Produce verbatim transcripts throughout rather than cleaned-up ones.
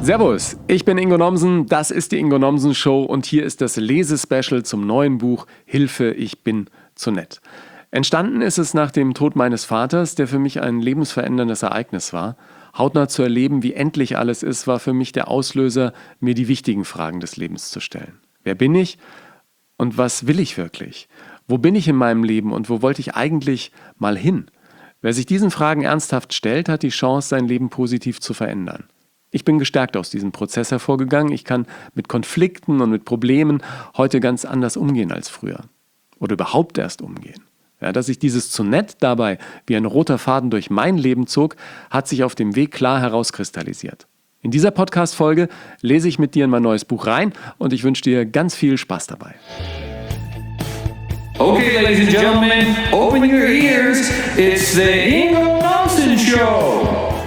Servus, ich bin Ingo Nomsen, das ist die Ingo Nomsen Show und hier ist das Lesespecial zum neuen Buch Hilfe, ich bin zu nett. Entstanden ist es nach dem Tod meines Vaters, der für mich ein lebensveränderndes Ereignis war. Hautnah zu erleben, wie endlich alles ist, war für mich der Auslöser, mir die wichtigen Fragen des Lebens zu stellen. Wer bin ich und was will ich wirklich? Wo bin ich in meinem Leben und wo wollte ich eigentlich mal hin? Wer sich diesen Fragen ernsthaft stellt, hat die Chance, sein Leben positiv zu verändern. Ich bin gestärkt aus diesem Prozess hervorgegangen. Ich kann mit Konflikten und mit Problemen heute ganz anders umgehen als früher. Oder überhaupt erst umgehen. Ja, dass sich dieses zu nett dabei wie ein roter Faden durch mein Leben zog, hat sich auf dem Weg klar herauskristallisiert. In dieser Podcast-Folge lese ich mit dir in mein neues Buch rein und ich wünsche dir ganz viel Spaß dabei. Okay, ladies and gentlemen, open your ears. It's the Ingo Nomsen Show.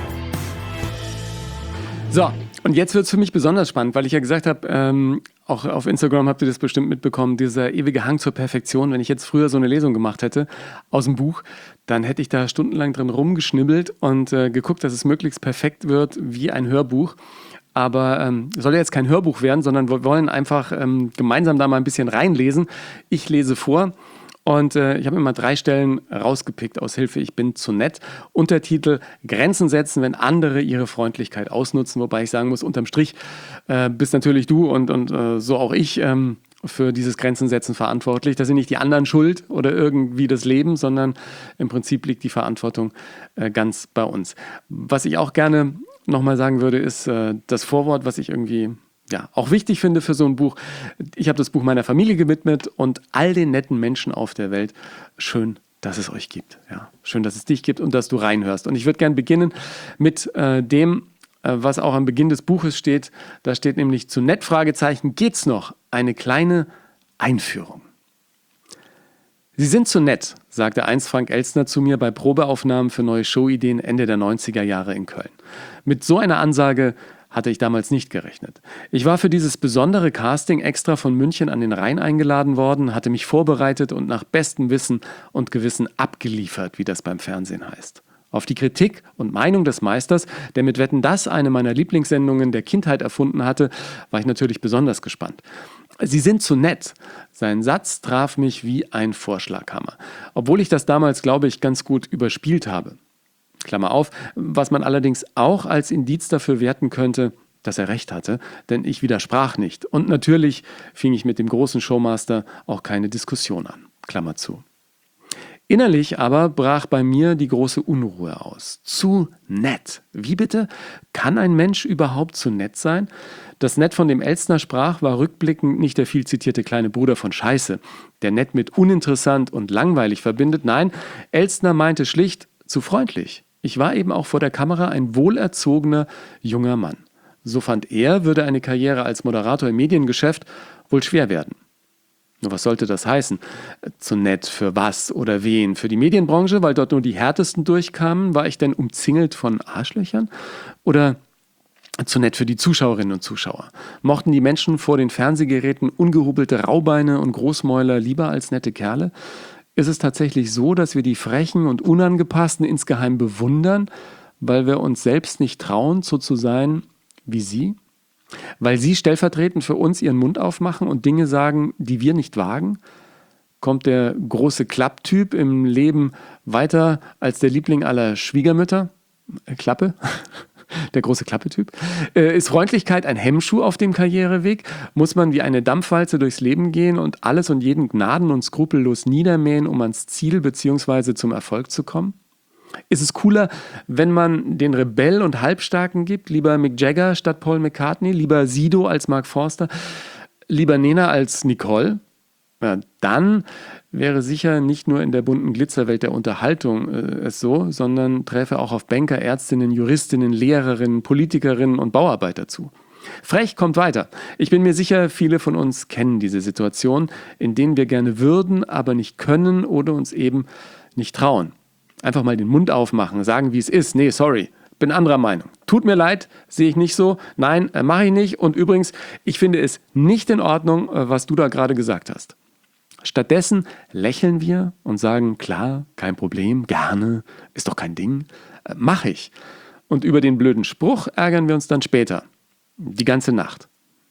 So, und jetzt wird es für mich besonders spannend, weil ich ja gesagt habe, ähm, auch auf Instagram habt ihr das bestimmt mitbekommen, dieser ewige Hang zur Perfektion. Wenn ich jetzt früher so eine Lesung gemacht hätte aus dem Buch, dann hätte ich da stundenlang drin rumgeschnibbelt und äh, geguckt, dass es möglichst perfekt wird wie ein Hörbuch. Aber ähm, soll ja jetzt kein Hörbuch werden, sondern wir wollen einfach ähm, gemeinsam da mal ein bisschen reinlesen. Ich lese vor. Und äh, ich habe mir mal drei Stellen rausgepickt aus Hilfe, ich bin zu nett. Untertitel: Grenzen setzen, wenn andere ihre Freundlichkeit ausnutzen. Wobei ich sagen muss, unterm Strich äh, bist natürlich du und, und äh, so auch ich ähm, für dieses Grenzen setzen verantwortlich. Das sind nicht die anderen schuld oder irgendwie das Leben, sondern im Prinzip liegt die Verantwortung äh, ganz bei uns. Was ich auch gerne nochmal sagen würde, ist äh, das Vorwort, was ich irgendwie... ja, auch wichtig finde für so ein Buch. Ich habe das Buch meiner Familie gewidmet und all den netten Menschen auf der Welt. Schön, dass es euch gibt. Ja, schön, dass es dich gibt und dass du reinhörst. Und ich würde gerne beginnen mit äh, dem, äh, was auch am Beginn des Buches steht. Da steht nämlich zu nett, Fragezeichen, geht's noch? Eine kleine Einführung. Sie sind zu nett, sagte einst Frank Elstner zu mir bei Probeaufnahmen für neue Showideen Ende der neunziger Jahre in Köln. Mit so einer Ansage hatte ich damals nicht gerechnet. Ich war für dieses besondere Casting extra von München an den Rhein eingeladen worden, hatte mich vorbereitet und nach bestem Wissen und Gewissen abgeliefert, wie das beim Fernsehen heißt. Auf die Kritik und Meinung des Meisters, der mit Wetten, dass eine meiner Lieblingssendungen der Kindheit erfunden hatte, war ich natürlich besonders gespannt. Sie sind zu nett. Sein Satz traf mich wie ein Vorschlaghammer. Obwohl ich das damals, glaube ich, ganz gut überspielt habe. Klammer auf, was man allerdings auch als Indiz dafür werten könnte, dass er recht hatte, denn ich widersprach nicht. Und natürlich fing ich mit dem großen Showmaster auch keine Diskussion an. Klammer zu. Innerlich aber brach bei mir die große Unruhe aus. Zu nett. Wie bitte? Kann ein Mensch überhaupt zu nett sein? Das Nett, von dem Elstner sprach, war rückblickend nicht der viel zitierte kleine Bruder von Scheiße, der nett mit uninteressant und langweilig verbindet. Nein, Elstner meinte schlicht zu freundlich. Ich war eben auch vor der Kamera ein wohlerzogener junger Mann. So fand er, würde eine Karriere als Moderator im Mediengeschäft wohl schwer werden. Nur was sollte das heißen? Zu nett für was oder wen? Für die Medienbranche, weil dort nur die Härtesten durchkamen? War ich denn umzingelt von Arschlöchern? Oder zu nett für die Zuschauerinnen und Zuschauer? Mochten die Menschen vor den Fernsehgeräten ungehubelte Raubeine und Großmäuler lieber als nette Kerle? Ist es tatsächlich so, dass wir die Frechen und Unangepassten insgeheim bewundern, weil wir uns selbst nicht trauen, so zu sein wie sie? Weil sie stellvertretend für uns ihren Mund aufmachen und Dinge sagen, die wir nicht wagen? Kommt der große Klapptyp im Leben weiter als der Liebling aller Schwiegermütter? Äh, Klappe? Der große Klappetyp. Äh, ist Freundlichkeit ein Hemmschuh auf dem Karriereweg? Muss man wie eine Dampfwalze durchs Leben gehen und alles und jeden gnaden- und skrupellos niedermähen, um ans Ziel bzw. zum Erfolg zu kommen? Ist es cooler, wenn man den Rebell und Halbstarken gibt? Lieber Mick Jagger statt Paul McCartney? Lieber Sido als Mark Forster? Lieber Nena als Nicole? Ja, dann wäre sicher nicht nur in der bunten Glitzerwelt der Unterhaltung äh, es so, sondern träfe auch auf Banker, Ärztinnen, Juristinnen, Lehrerinnen, Politikerinnen und Bauarbeiter zu. Frech kommt weiter. Ich bin mir sicher, viele von uns kennen diese Situation, in denen wir gerne würden, aber nicht können oder uns eben nicht trauen. Einfach mal den Mund aufmachen, sagen, wie es ist. Nee, sorry, bin anderer Meinung. Tut mir leid, sehe ich nicht so. Nein, äh, mache ich nicht. Und übrigens, ich finde es nicht in Ordnung, äh, was du da gerade gesagt hast. Stattdessen lächeln wir und sagen, klar, kein Problem, gerne, ist doch kein Ding, äh, mache ich. Und über den blöden Spruch ärgern wir uns dann später. Die ganze Nacht.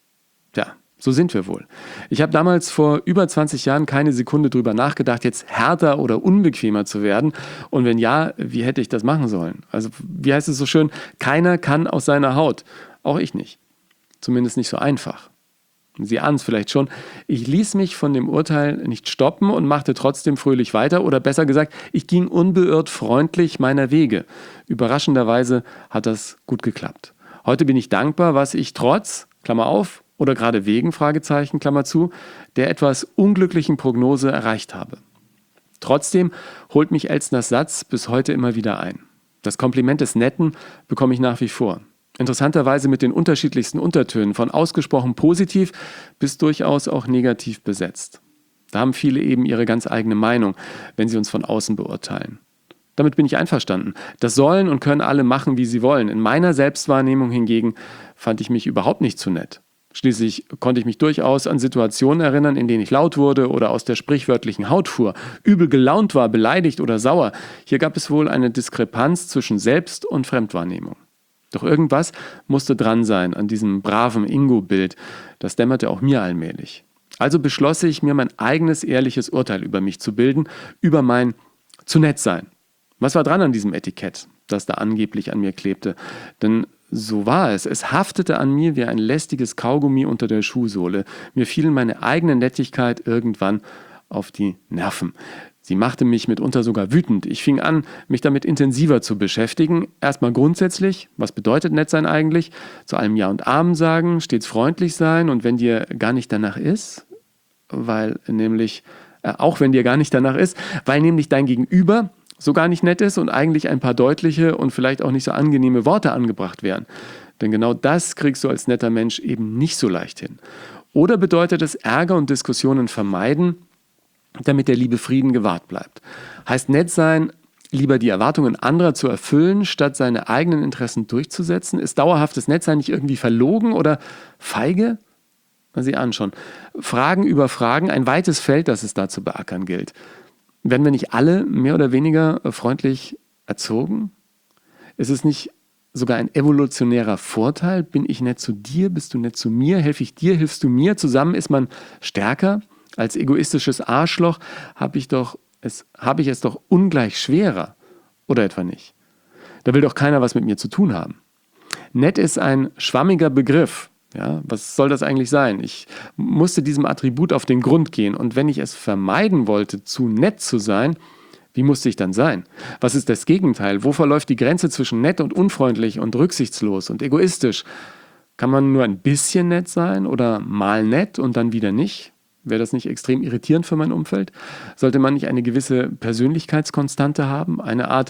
Tja, so sind wir wohl. Ich habe damals vor über zwanzig Jahren keine Sekunde drüber nachgedacht, jetzt härter oder unbequemer zu werden. Und wenn ja, wie hätte ich das machen sollen? Also, wie heißt es so schön? Keiner kann aus seiner Haut. Auch ich nicht. Zumindest nicht so einfach. Sie ahnen es vielleicht schon. Ich ließ mich von dem Urteil nicht stoppen und machte trotzdem fröhlich weiter. Oder besser gesagt, ich ging unbeirrt freundlich meiner Wege. Überraschenderweise hat das gut geklappt. Heute bin ich dankbar, was ich trotz, Klammer auf, oder gerade wegen, Fragezeichen, Klammer zu, der etwas unglücklichen Prognose erreicht habe. Trotzdem holt mich Elstners Satz bis heute immer wieder ein. Das Kompliment des Netten bekomme ich nach wie vor. Interessanterweise mit den unterschiedlichsten Untertönen, von ausgesprochen positiv bis durchaus auch negativ besetzt. Da haben viele eben ihre ganz eigene Meinung, wenn sie uns von außen beurteilen. Damit bin ich einverstanden. Das sollen und können alle machen, wie sie wollen. In meiner Selbstwahrnehmung hingegen fand ich mich überhaupt nicht zu nett. Schließlich konnte ich mich durchaus an Situationen erinnern, in denen ich laut wurde oder aus der sprichwörtlichen Haut fuhr, übel gelaunt war, beleidigt oder sauer. Hier gab es wohl eine Diskrepanz zwischen Selbst- und Fremdwahrnehmung. Doch irgendwas musste dran sein an diesem braven Ingo-Bild. Das dämmerte auch mir allmählich. Also beschloss ich, mir mein eigenes ehrliches Urteil über mich zu bilden, über mein zu nett sein. Was war dran an diesem Etikett, das da angeblich an mir klebte? Denn so war es. Es haftete an mir wie ein lästiges Kaugummi unter der Schuhsohle. Mir fiel meine eigene Nettigkeit irgendwann auf die Nerven. Sie machte mich mitunter sogar wütend. Ich fing an, mich damit intensiver zu beschäftigen. Erstmal grundsätzlich, was bedeutet nett sein eigentlich? Zu allem Ja und Amen sagen, stets freundlich sein und wenn dir gar nicht danach ist, weil nämlich, äh, auch wenn dir gar nicht danach ist, weil nämlich dein Gegenüber so gar nicht nett ist und eigentlich ein paar deutliche und vielleicht auch nicht so angenehme Worte angebracht wären. Denn genau das kriegst du als netter Mensch eben nicht so leicht hin. Oder bedeutet es Ärger und Diskussionen vermeiden, damit der liebe Frieden gewahrt bleibt. Heißt nett sein, lieber die Erwartungen anderer zu erfüllen, statt seine eigenen Interessen durchzusetzen? Ist dauerhaftes Nettsein nicht irgendwie verlogen oder feige? Sie ahnen schon. Fragen über Fragen, ein weites Feld, das es da zu beackern gilt. Werden wir nicht alle mehr oder weniger freundlich erzogen? Ist es nicht sogar ein evolutionärer Vorteil? Bin ich nett zu dir? Bist du nett zu mir? Helfe ich dir? Hilfst du mir? Zusammen ist man stärker? Als egoistisches Arschloch habe ich, doch es, hab ich es doch ungleich schwerer. Oder etwa nicht? Da will doch keiner was mit mir zu tun haben. Nett ist ein schwammiger Begriff. Ja, was soll das eigentlich sein? Ich musste diesem Attribut auf den Grund gehen. Und wenn ich es vermeiden wollte, zu nett zu sein, wie musste ich dann sein? Was ist das Gegenteil? Wo verläuft die Grenze zwischen nett und unfreundlich und rücksichtslos und egoistisch? Kann man nur ein bisschen nett sein oder mal nett und dann wieder nicht? Wäre das nicht extrem irritierend für mein Umfeld? Sollte man nicht eine gewisse Persönlichkeitskonstante haben, eine Art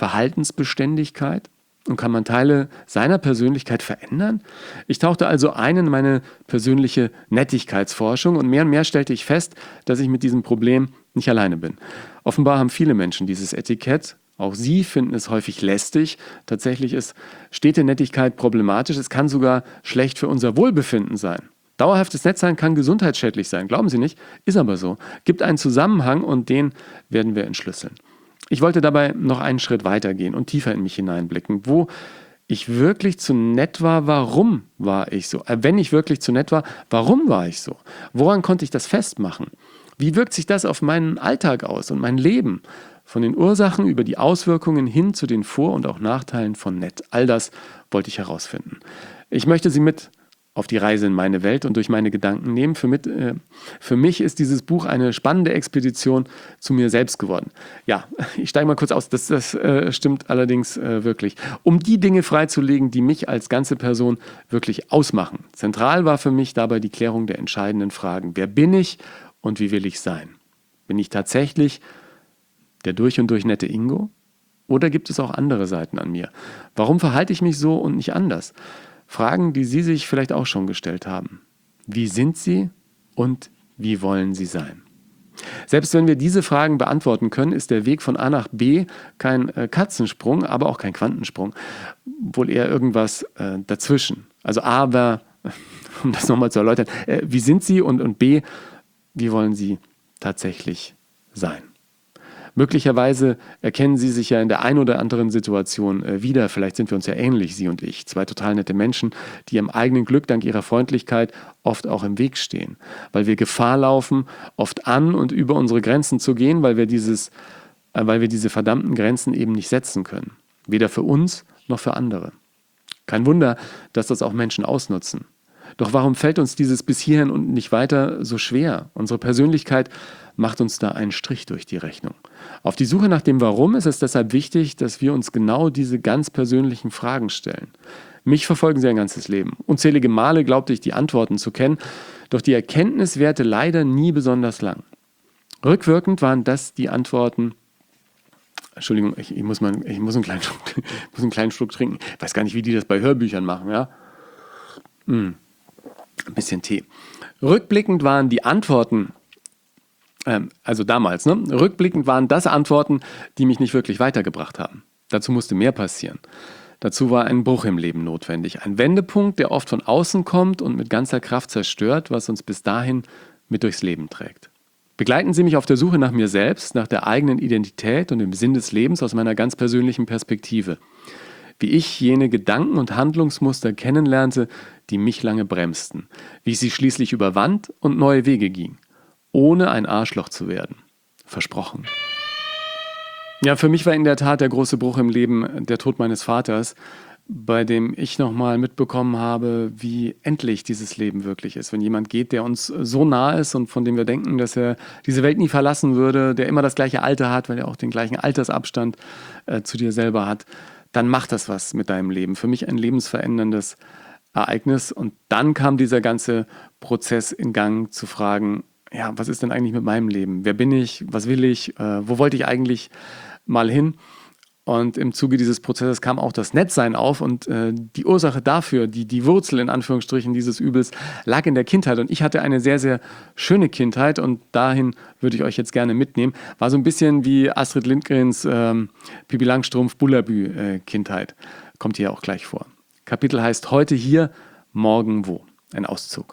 Verhaltensbeständigkeit? Und kann man Teile seiner Persönlichkeit verändern? Ich tauchte also ein in meine persönliche Nettigkeitsforschung und mehr und mehr stellte ich fest, dass ich mit diesem Problem nicht alleine bin. Offenbar haben viele Menschen dieses Etikett. Auch sie finden es häufig lästig. Tatsächlich ist stete Nettigkeit problematisch. Es kann sogar schlecht für unser Wohlbefinden sein. Dauerhaftes Nettsein kann gesundheitsschädlich sein, glauben Sie nicht? Ist aber so. Gibt einen Zusammenhang und den werden wir entschlüsseln. Ich wollte dabei noch einen Schritt weiter gehen und tiefer in mich hineinblicken. Wo ich wirklich zu nett war, warum war ich so? Äh, wenn ich wirklich zu nett war, warum war ich so? Woran konnte ich das festmachen? Wie wirkt sich das auf meinen Alltag aus und mein Leben? Von den Ursachen über die Auswirkungen hin zu den Vor- und auch Nachteilen von nett. All das wollte ich herausfinden. Ich möchte Sie mit auf die Reise in meine Welt und durch meine Gedanken nehmen. Für, mit, äh, für mich ist dieses Buch eine spannende Expedition zu mir selbst geworden. Ja, ich steige mal kurz aus, das, das äh, stimmt allerdings äh, wirklich. Um die Dinge freizulegen, die mich als ganze Person wirklich ausmachen. Zentral war für mich dabei die Klärung der entscheidenden Fragen. Wer bin ich und wie will ich sein? Bin ich tatsächlich der durch und durch nette Ingo? Oder gibt es auch andere Seiten an mir? Warum verhalte ich mich so und nicht anders? Fragen, die Sie sich vielleicht auch schon gestellt haben. Wie sind Sie und wie wollen Sie sein? Selbst wenn wir diese Fragen beantworten können, ist der Weg von A nach B kein äh, Katzensprung, aber auch kein Quantensprung. Wohl eher irgendwas äh, dazwischen. Also A war, um das nochmal zu erläutern, äh, wie sind Sie und, und B, wie wollen Sie tatsächlich sein? Möglicherweise erkennen Sie sich ja in der einen oder anderen Situation äh, wieder. Vielleicht sind wir uns ja ähnlich, Sie und ich. Zwei total nette Menschen, die ihrem eigenen Glück dank ihrer Freundlichkeit oft auch im Weg stehen. Weil wir Gefahr laufen, oft an und über unsere Grenzen zu gehen, weil wir, dieses, äh, weil wir diese verdammten Grenzen eben nicht setzen können. Weder für uns noch für andere. Kein Wunder, dass das auch Menschen ausnutzen. Doch warum fällt uns dieses bis hierhin und nicht weiter so schwer? Unsere Persönlichkeit macht uns da einen Strich durch die Rechnung. Auf die Suche nach dem Warum ist es deshalb wichtig, dass wir uns genau diese ganz persönlichen Fragen stellen. Mich verfolgen sie ein ganzes Leben. Unzählige Male glaubte ich, die Antworten zu kennen, doch die Erkenntnis währte leider nie besonders lang. Rückwirkend waren das die Antworten. Entschuldigung, ich, ich, muss, mal, ich muss, einen kleinen Schluck, muss einen kleinen Schluck trinken. Ich weiß gar nicht, wie die das bei Hörbüchern machen, ja? Hm. Ein bisschen Tee. Rückblickend waren die Antworten, ähm, also damals, ne? Rückblickend waren das Antworten, die mich nicht wirklich weitergebracht haben. Dazu musste mehr passieren. Dazu war ein Bruch im Leben notwendig. Ein Wendepunkt, der oft von außen kommt und mit ganzer Kraft zerstört, was uns bis dahin mit durchs Leben trägt. Begleiten Sie mich auf der Suche nach mir selbst, nach der eigenen Identität und dem Sinn des Lebens aus meiner ganz persönlichen Perspektive. Wie ich jene Gedanken und Handlungsmuster kennenlernte, die mich lange bremsten. Wie ich sie schließlich überwand und neue Wege ging. Ohne ein Arschloch zu werden. Versprochen. Ja, für mich war in der Tat der große Bruch im Leben der Tod meines Vaters, bei dem ich nochmal mitbekommen habe, wie endlich dieses Leben wirklich ist. Wenn jemand geht, der uns so nah ist und von dem wir denken, dass er diese Welt nie verlassen würde, der immer das gleiche Alter hat, weil er auch den gleichen Altersabstand äh, zu dir selber hat, dann macht das was mit deinem Leben. Für mich ein lebensveränderndes Ereignis. Und dann kam dieser ganze Prozess in Gang zu fragen, ja, was ist denn eigentlich mit meinem Leben? Wer bin ich? Was will ich? Äh, wo wollte ich eigentlich mal hin? Und im Zuge dieses Prozesses kam auch das Nettsein auf und äh, die Ursache dafür, die, die Wurzel in Anführungsstrichen dieses Übels, lag in der Kindheit. Und ich hatte eine sehr, sehr schöne Kindheit und dahin würde ich euch jetzt gerne mitnehmen. War so ein bisschen wie Astrid Lindgrens ähm, Pippi Langstrumpf Bullabü äh, Kindheit. Kommt hier auch gleich vor. Kapitel heißt Heute hier, morgen wo. Ein Auszug.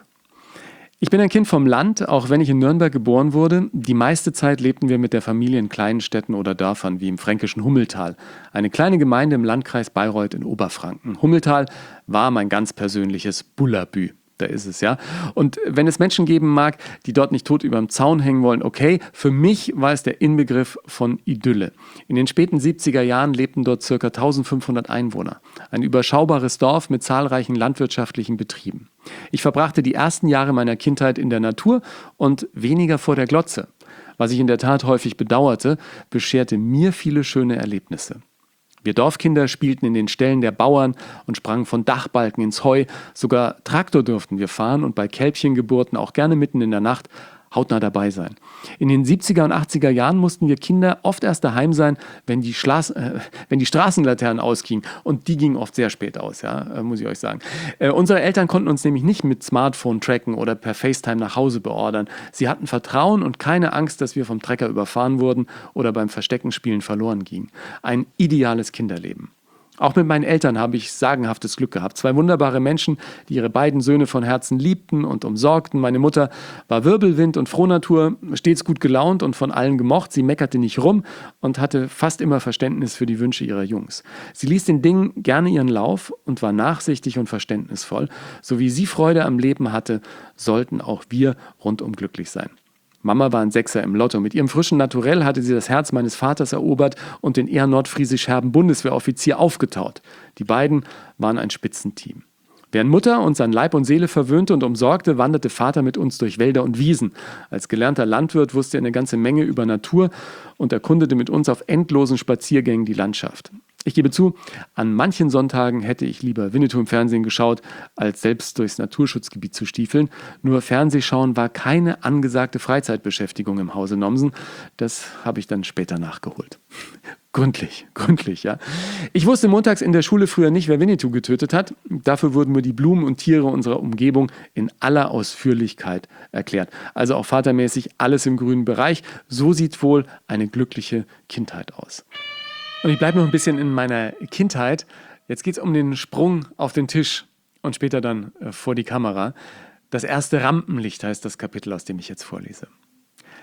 Ich bin ein Kind vom Land, auch wenn ich in Nürnberg geboren wurde. Die meiste Zeit lebten wir mit der Familie in kleinen Städten oder Dörfern, wie im fränkischen Hummeltal. Eine kleine Gemeinde im Landkreis Bayreuth in Oberfranken. Hummeltal war mein ganz persönliches Bullabü. Da ist es, ja. Und wenn es Menschen geben mag, die dort nicht tot über dem Zaun hängen wollen, okay, für mich war es der Inbegriff von Idylle. In den späten siebziger Jahren lebten dort ca. eintausendfünfhundert Einwohner. Ein überschaubares Dorf mit zahlreichen landwirtschaftlichen Betrieben. Ich verbrachte die ersten Jahre meiner Kindheit in der Natur und weniger vor der Glotze. Was ich in der Tat häufig bedauerte, bescherte mir viele schöne Erlebnisse. Wir Dorfkinder spielten in den Ställen der Bauern und sprangen von Dachbalken ins Heu. Sogar Traktor durften wir fahren und bei Kälbchengeburten auch gerne mitten in der Nacht hautnah dabei sein. In den siebziger und achtziger Jahren mussten wir Kinder oft erst daheim sein, wenn die, Schlas- äh, wenn die Straßenlaternen ausgingen. Und die gingen oft sehr spät aus, ja, äh, muss ich euch sagen. Äh, unsere Eltern konnten uns nämlich nicht mit Smartphone tracken oder per FaceTime nach Hause beordern. Sie hatten Vertrauen und keine Angst, dass wir vom Trecker überfahren wurden oder beim Versteckenspielen verloren gingen. Ein ideales Kinderleben. Auch mit meinen Eltern habe ich sagenhaftes Glück gehabt. Zwei wunderbare Menschen, die ihre beiden Söhne von Herzen liebten und umsorgten. Meine Mutter war Wirbelwind und Frohnatur, stets gut gelaunt und von allen gemocht. Sie meckerte nicht rum und hatte fast immer Verständnis für die Wünsche ihrer Jungs. Sie ließ den Dingen gerne ihren Lauf und war nachsichtig und verständnisvoll. So wie sie Freude am Leben hatte, sollten auch wir rundum glücklich sein. Mama war ein Sechser im Lotto. Mit ihrem frischen Naturell hatte sie das Herz meines Vaters erobert und den eher nordfriesisch-herben Bundeswehroffizier aufgetaut. Die beiden waren ein Spitzenteam. Während Mutter uns an Leib und Seele verwöhnte und umsorgte, wanderte Vater mit uns durch Wälder und Wiesen. Als gelernter Landwirt wusste er eine ganze Menge über Natur und erkundete mit uns auf endlosen Spaziergängen die Landschaft. Ich gebe zu, an manchen Sonntagen hätte ich lieber Winnetou im Fernsehen geschaut, als selbst durchs Naturschutzgebiet zu stiefeln. Nur Fernsehschauen war keine angesagte Freizeitbeschäftigung im Hause Nomsen. Das habe ich dann später nachgeholt. Gründlich, gründlich, ja. Ich wusste montags in der Schule früher nicht, wer Winnetou getötet hat. Dafür wurden mir die Blumen und Tiere unserer Umgebung in aller Ausführlichkeit erklärt. Also auch vatermäßig alles im grünen Bereich. So sieht wohl eine glückliche Kindheit aus. Und ich bleibe noch ein bisschen in meiner Kindheit. Jetzt geht es um den Sprung auf den Tisch und später dann äh, vor die Kamera. Das erste Rampenlicht heißt das Kapitel, aus dem ich jetzt vorlese.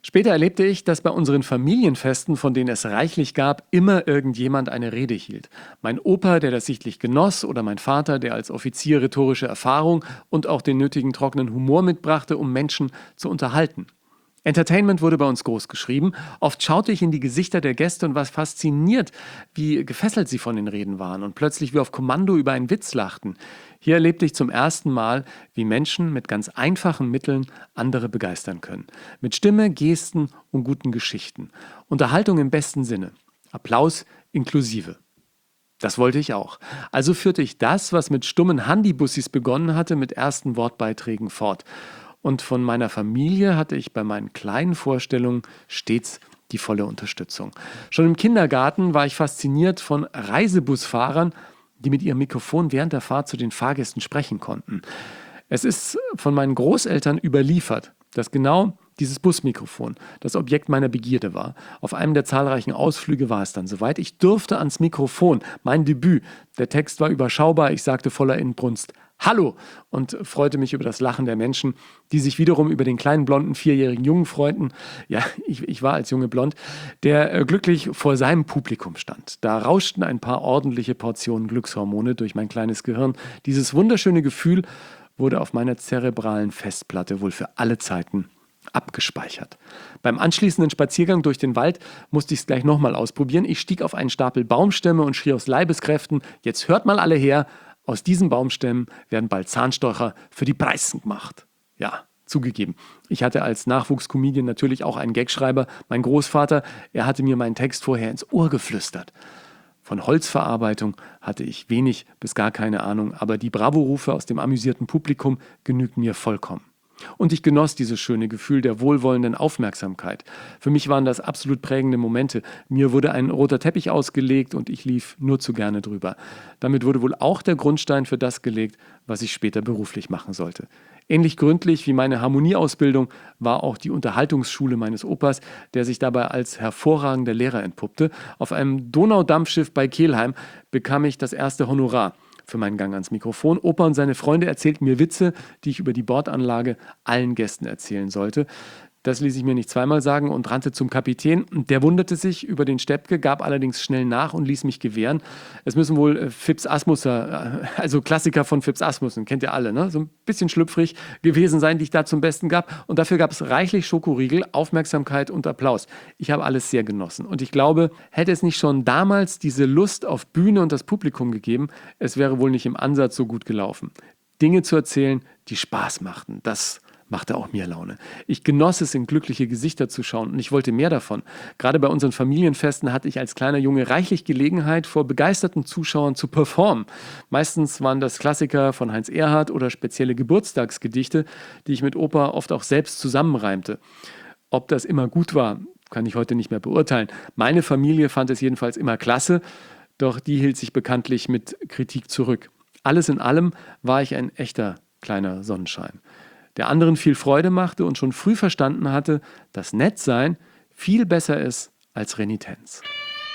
Später erlebte ich, dass bei unseren Familienfesten, von denen es reichlich gab, immer irgendjemand eine Rede hielt. Mein Opa, der das sichtlich genoss, oder mein Vater, der als Offizier rhetorische Erfahrung und auch den nötigen trockenen Humor mitbrachte, um Menschen zu unterhalten. Entertainment wurde bei uns groß geschrieben. Oft schaute ich in die Gesichter der Gäste und war fasziniert, wie gefesselt sie von den Reden waren und plötzlich wie auf Kommando über einen Witz lachten. Hier erlebte ich zum ersten Mal, wie Menschen mit ganz einfachen Mitteln andere begeistern können. Mit Stimme, Gesten und guten Geschichten. Unterhaltung im besten Sinne. Applaus inklusive. Das wollte ich auch. Also führte ich das, was mit stummen Handybussis begonnen hatte, mit ersten Wortbeiträgen fort. Und von meiner Familie hatte ich bei meinen kleinen Vorstellungen stets die volle Unterstützung. Schon im Kindergarten war ich fasziniert von Reisebusfahrern, die mit ihrem Mikrofon während der Fahrt zu den Fahrgästen sprechen konnten. Es ist von meinen Großeltern überliefert, dass genau dieses Busmikrofon das Objekt meiner Begierde war. Auf einem der zahlreichen Ausflüge war es dann soweit. Ich durfte ans Mikrofon, mein Debüt. Der Text war überschaubar, ich sagte voller Inbrunst Hallo und freute mich über das Lachen der Menschen, die sich wiederum über den kleinen blonden vierjährigen Jungen freuten. Ja, ich, ich war als Junge blond, der äh, glücklich vor seinem Publikum stand. Da rauschten ein paar ordentliche Portionen Glückshormone durch mein kleines Gehirn. Dieses wunderschöne Gefühl wurde auf meiner zerebralen Festplatte wohl für alle Zeiten abgespeichert. Beim anschließenden Spaziergang durch den Wald musste ich es gleich nochmal ausprobieren. Ich stieg auf einen Stapel Baumstämme und schrie aus Leibeskräften, jetzt hört mal alle her, aus diesen Baumstämmen werden bald Zahnstocher für die Preisen gemacht. Ja, zugegeben. Ich hatte als Nachwuchscomedian natürlich auch einen Gagschreiber. Mein Großvater, er hatte mir meinen Text vorher ins Ohr geflüstert. Von Holzverarbeitung hatte ich wenig bis gar keine Ahnung, aber die Bravo-Rufe aus dem amüsierten Publikum genügten mir vollkommen. Und ich genoss dieses schöne Gefühl der wohlwollenden Aufmerksamkeit. Für mich waren das absolut prägende Momente. Mir wurde ein roter Teppich ausgelegt und ich lief nur zu gerne drüber. Damit wurde wohl auch der Grundstein für das gelegt, was ich später beruflich machen sollte. Ähnlich gründlich wie meine Harmonieausbildung war auch die Unterhaltungsschule meines Opas, der sich dabei als hervorragender Lehrer entpuppte. Auf einem Donaudampfschiff bei Kelheim bekam ich das erste Honorar für meinen Gang ans Mikrofon. Opa und seine Freunde erzählten mir Witze, die ich über die Bordanlage allen Gästen erzählen sollte. Das ließ ich mir nicht zweimal sagen und rannte zum Kapitän. Der wunderte sich über den Steppke, gab allerdings schnell nach und ließ mich gewähren. Es müssen wohl äh, Fips Asmusser, äh, also Klassiker von Fips Asmussen, kennt ihr alle, ne? So ein bisschen schlüpfrig gewesen sein, die ich da zum Besten gab. Und dafür gab es reichlich Schokoriegel, Aufmerksamkeit und Applaus. Ich habe alles sehr genossen. Und ich glaube, hätte es nicht schon damals diese Lust auf Bühne und das Publikum gegeben, es wäre wohl nicht im Ansatz so gut gelaufen. Dinge zu erzählen, die Spaß machten, das machte auch mir Laune. Ich genoss es, in glückliche Gesichter zu schauen und ich wollte mehr davon. Gerade bei unseren Familienfesten hatte ich als kleiner Junge reichlich Gelegenheit, vor begeisterten Zuschauern zu performen. Meistens waren das Klassiker von Heinz Erhardt oder spezielle Geburtstagsgedichte, die ich mit Opa oft auch selbst zusammenreimte. Ob das immer gut war, kann ich heute nicht mehr beurteilen. Meine Familie fand es jedenfalls immer klasse, doch die hielt sich bekanntlich mit Kritik zurück. Alles in allem war ich ein echter kleiner Sonnenschein, der anderen viel Freude machte und schon früh verstanden hatte, dass Nettsein viel besser ist als Renitenz.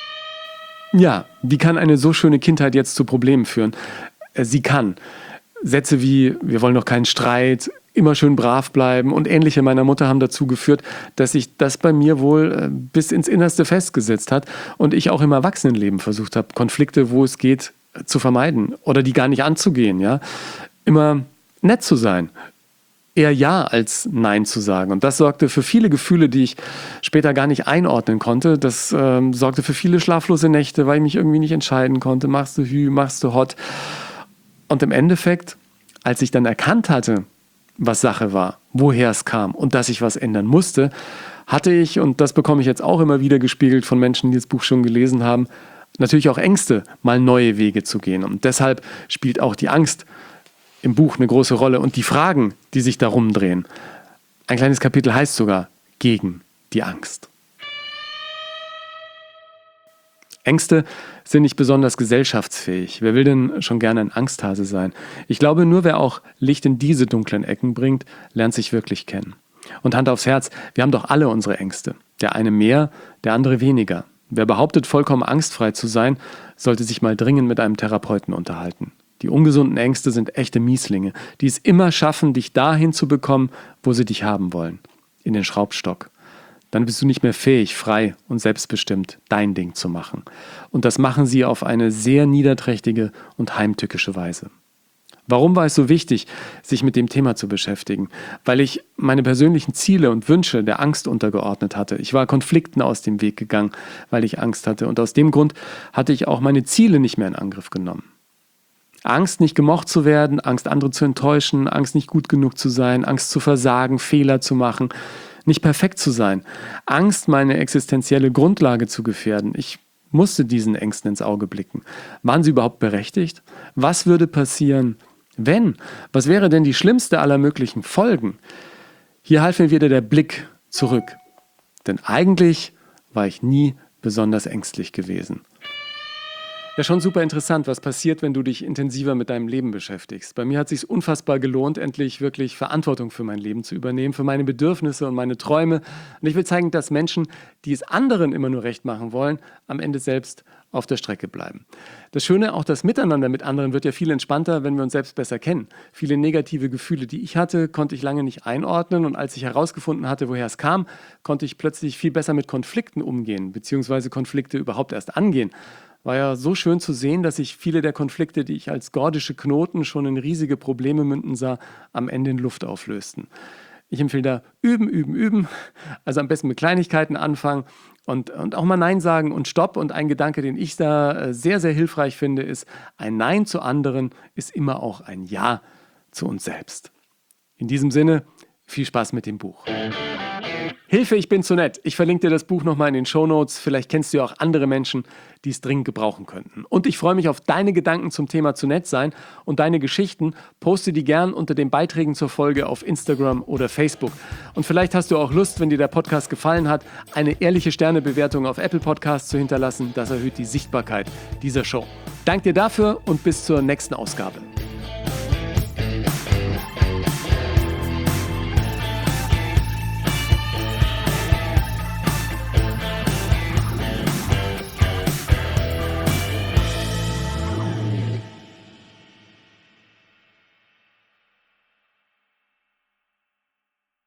Ja, wie kann eine so schöne Kindheit jetzt zu Problemen führen? Sie kann. Sätze wie, wir wollen doch keinen Streit, immer schön brav bleiben und ähnliche meiner Mutter haben dazu geführt, dass sich das bei mir wohl bis ins Innerste festgesetzt hat und ich auch im Erwachsenenleben versucht habe, Konflikte, wo es geht, zu vermeiden oder die gar nicht anzugehen. Ja? Immer nett zu sein. Eher Ja als Nein zu sagen. Und das sorgte für viele Gefühle, die ich später gar nicht einordnen konnte. Das ähm, sorgte für viele schlaflose Nächte, weil ich mich irgendwie nicht entscheiden konnte. Machst du Hü, machst du Hot? Und im Endeffekt, als ich dann erkannt hatte, was Sache war, woher es kam und dass ich was ändern musste, hatte ich, und das bekomme ich jetzt auch immer wieder gespiegelt von Menschen, die das Buch schon gelesen haben, natürlich auch Ängste, mal neue Wege zu gehen. Und deshalb spielt auch die Angst im Buch eine große Rolle und die Fragen, die sich darum drehen. Ein kleines Kapitel heißt sogar Gegen die Angst. Ängste sind nicht besonders gesellschaftsfähig. Wer will denn schon gerne ein Angsthase sein? Ich glaube, nur wer auch Licht in diese dunklen Ecken bringt, lernt sich wirklich kennen. Und Hand aufs Herz, wir haben doch alle unsere Ängste. Der eine mehr, der andere weniger. Wer behauptet, vollkommen angstfrei zu sein, sollte sich mal dringend mit einem Therapeuten unterhalten. Die ungesunden Ängste sind echte Mieslinge, die es immer schaffen, dich dahin zu bekommen, wo sie dich haben wollen. In den Schraubstock. dann bist du nicht mehr fähig, frei und selbstbestimmt dein Ding zu machen. Und das machen sie auf eine sehr niederträchtige und heimtückische Weise. Warum war es so wichtig, sich mit dem Thema zu beschäftigen? Weil ich meine persönlichen Ziele und Wünsche der Angst untergeordnet hatte. Ich war Konflikten aus dem Weg gegangen, weil ich Angst hatte. Und aus dem Grund hatte ich auch meine Ziele nicht mehr in Angriff genommen. Angst, nicht gemocht zu werden, Angst, andere zu enttäuschen, Angst, nicht gut genug zu sein, Angst zu versagen, Fehler zu machen, nicht perfekt zu sein. Angst, meine existenzielle Grundlage zu gefährden. Ich musste diesen Ängsten ins Auge blicken. Waren sie überhaupt berechtigt? Was würde passieren, wenn? Was wäre denn die schlimmste aller möglichen Folgen? Hier half mir wieder der Blick zurück. Denn eigentlich war ich nie besonders ängstlich gewesen. Ja, schon super interessant, was passiert, wenn du dich intensiver mit deinem Leben beschäftigst. Bei mir hat es sich unfassbar gelohnt, endlich wirklich Verantwortung für mein Leben zu übernehmen, für meine Bedürfnisse und meine Träume. Und ich will zeigen, dass Menschen, die es anderen immer nur recht machen wollen, am Ende selbst auf der Strecke bleiben. Das Schöne, auch das Miteinander mit anderen wird ja viel entspannter, wenn wir uns selbst besser kennen. Viele negative Gefühle, die ich hatte, konnte ich lange nicht einordnen. Und als ich herausgefunden hatte, woher es kam, konnte ich plötzlich viel besser mit Konflikten umgehen, beziehungsweise Konflikte überhaupt erst angehen. War ja so schön zu sehen, dass sich viele der Konflikte, die ich als gordische Knoten schon in riesige Probleme münden sah, am Ende in Luft auflösten. Ich empfehle da üben, üben, üben. Also am besten mit Kleinigkeiten anfangen und, und auch mal Nein sagen und Stopp. Und ein Gedanke, den ich da sehr, sehr hilfreich finde, ist, ein Nein zu anderen ist immer auch ein Ja zu uns selbst. In diesem Sinne, viel Spaß mit dem Buch. Hilfe, ich bin zu nett. Ich verlinke dir das Buch nochmal in den Shownotes. Vielleicht kennst du ja auch andere Menschen, die es dringend gebrauchen könnten. Und ich freue mich auf deine Gedanken zum Thema zu nett sein und deine Geschichten. Poste die gern unter den Beiträgen zur Folge auf Instagram oder Facebook. Und vielleicht hast du auch Lust, wenn dir der Podcast gefallen hat, eine ehrliche Sternebewertung auf Apple Podcasts zu hinterlassen. Das erhöht die Sichtbarkeit dieser Show. Danke dir dafür und bis zur nächsten Ausgabe.